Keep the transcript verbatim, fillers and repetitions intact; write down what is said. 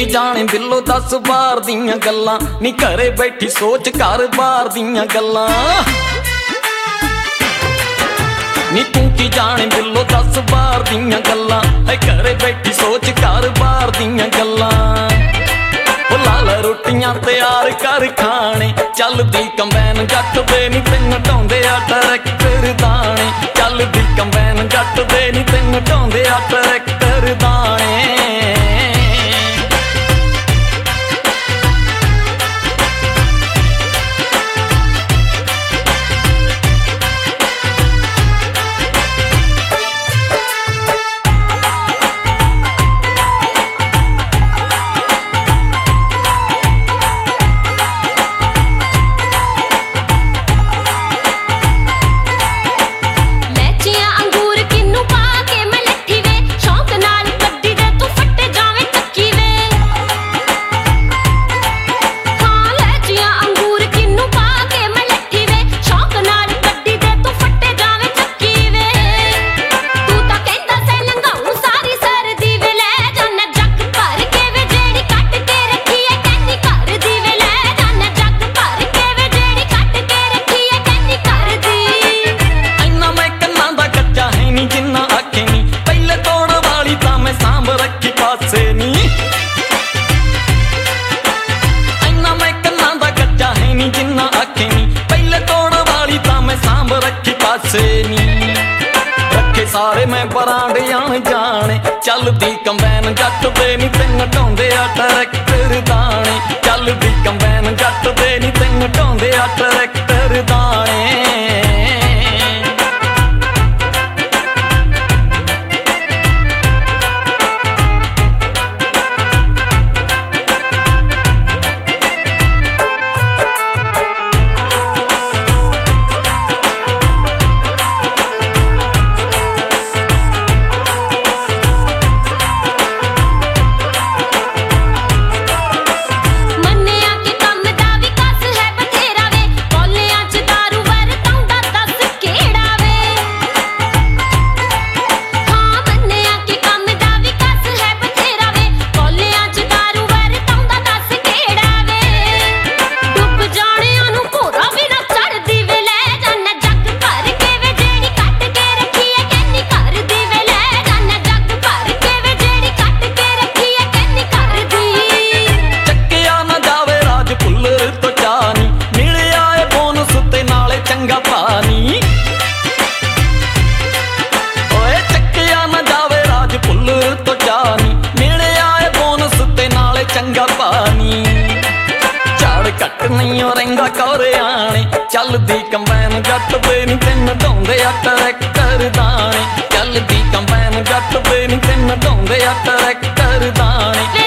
जाने दिलों दस बार दियां गल्लां नी घरे बैठी सोच घर बार दियां गल्लां नी तू की जाने दिलों दस बार दियां गल्लां है घरे बैठी सोच घर बार दियां गल्लां लाल रोटियां तैयार कर खाने चलदी कंबैन जट दे नी तेन ढाउंदे आ ट्रैक्टर दाने चलदी कंबैन जट दे नी तेन ढाउंदे आ ट्रैक्टर दाने रखे सारे मैं बरांडियां जाने चलदी कंबैन जट दे नी तेन ढाउंदे आ ट्रैक्टर दाने चलदी कंबैन जट दे नी तेन ढाउंदे आ ट्रैक्टर दाने नहीं रहिंदा कौरियाने चलदी कंबैन जट दे नी तेन ढाउंदे आ ट्रैक्टर दाने चलदी कंबैन जट दे नी तेन ढाउंदे आ ट्रैक्टर दाने